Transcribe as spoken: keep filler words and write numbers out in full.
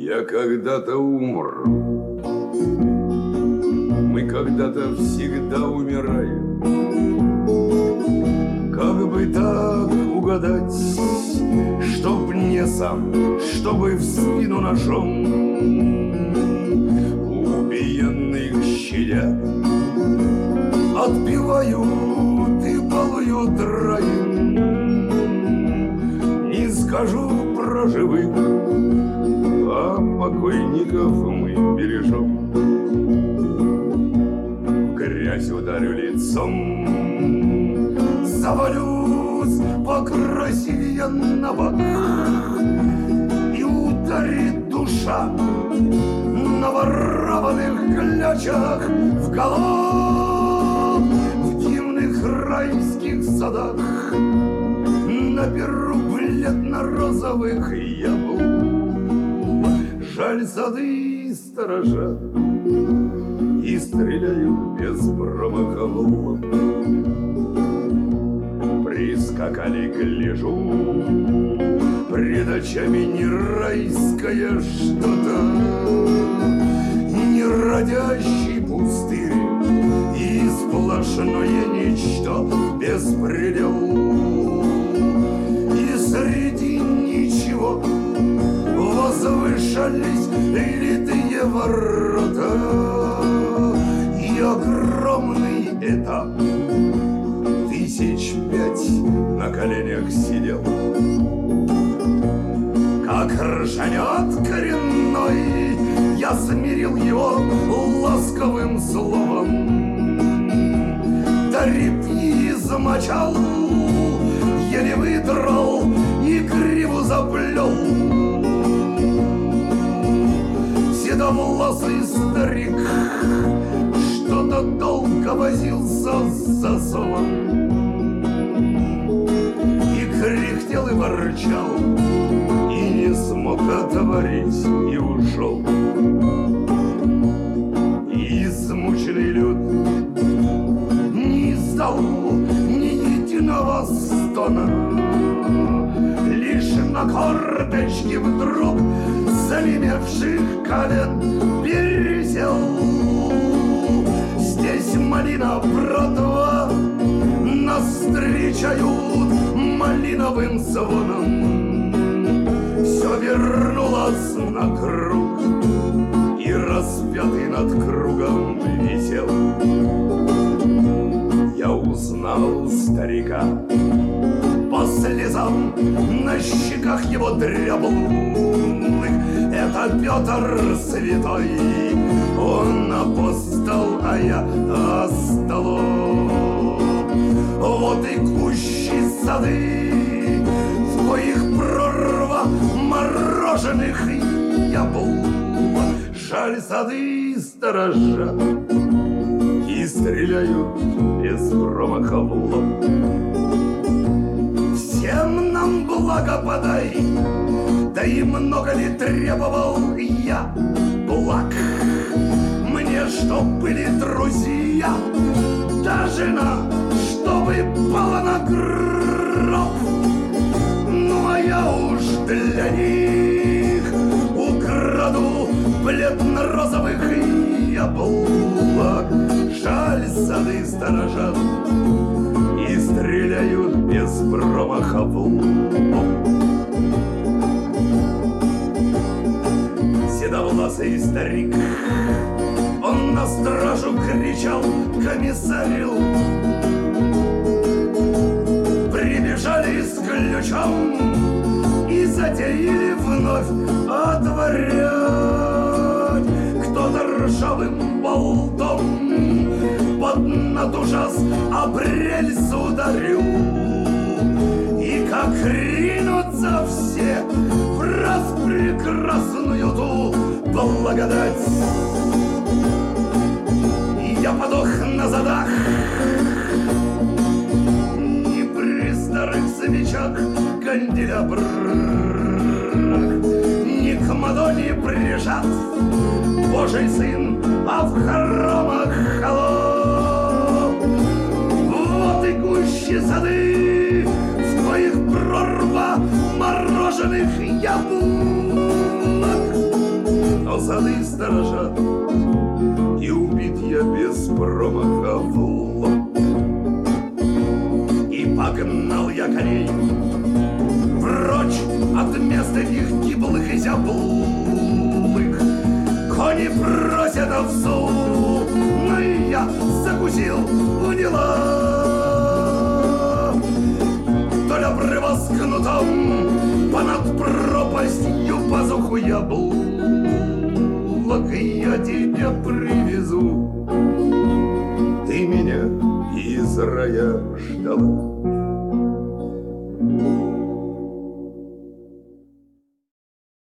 Я когда-то умру. Мы когда-то всегда умираем. Как бы так угадать, чтоб не сам, чтобы в спину ножом убиенных щадя отпевают и балуют раем. Не скажу про живых, а покойников мы бережем. В грязь ударю лицом, завалюсь покрасивее на бок, и ударит душа на ворованных клячах в голов. В дивных райских садах наберу бледно-розовых яблок. Жаль, сады сторожа и стреляют без промаха в лоб. Прискакали, гляжу, пред очами не райское что-то, не родящий пустырь и сплошное ничто, беспредел. И среди ничего возвышались литые ворота и огромный этап. Тысяч пять на коленях сидел, как ржанет коренной. Я смирил его ласковым словом, до репьи замочал, еле выдрал и криву заплел. Седовласый старик что-то долго возился с засовом и кряхтел и ворчал, и не смог отворить, и ушел. И измученный люд не издал ни единого стона, лишь на корточке вдруг занемевших колен пересел. Здесь малина братва нас встречают малиновым звоном. Все вернулось на круг, и распятый над кругом висел. Я узнал старика по слезам на щеках его дряблых. Это Петр Святой, он апостол, а я остолоп. Вот и кущи сады, в коих прорва мороженых яблок. Жаль, сады сторожа и стреляют без промаха в лоб. Всем нам благо подай, да и много ли требовал я благ? Мне чтоб были друзья, да жена, чтобы пала на гроб. Ну а я уж для них украду бледно-розовых яблок. Жаль, сады сторожат и стреляют без промаха в лоб. Седовласый старик, он на стражу кричал: комиссарил. Прибежали с ключом и затеяли вновь отворять. Кто-то ржавым болтом под над ужас об рельс ударил. И как ринутся все в распрекрасную ту благодать. Я подох на задах, не при старых свечах канделябрах, не к Мадонне прижат Божий сын, а в хоромах холоп. Вот и гуще сады, в коих прорва мороженых яблок. сады сторожат, и убит я без промаха в лоб. И погнал я коней прочь от места их гиблых и зяблых. Кони просят овцу, но и я закусил в дела. Вдоль обрыва с кнутом понад пропастью пазуху яблок я тебе привезу. Ты меня из рая ждала.